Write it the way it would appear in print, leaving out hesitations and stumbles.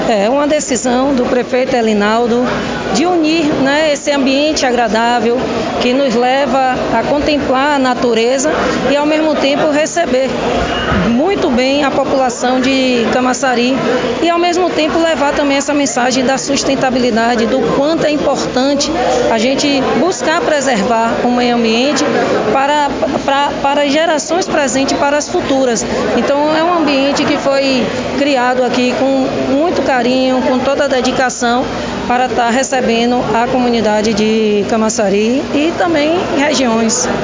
É uma decisão do prefeito Elinaldo de unir, né, esse ambiente agradável que nos leva a contemplar a natureza e ao mesmo tempo receber muito bem a população de Camaçari e ao mesmo tempo levar também essa mensagem da sustentabilidade, do quanto é importante a gente buscar preservar o meio ambiente para as gerações presentes e para as futuras. Então é um ambiente que foi criado aqui com muito carinho, com toda a dedicação para estar recebendo a comunidade de Camaçari e também regiões.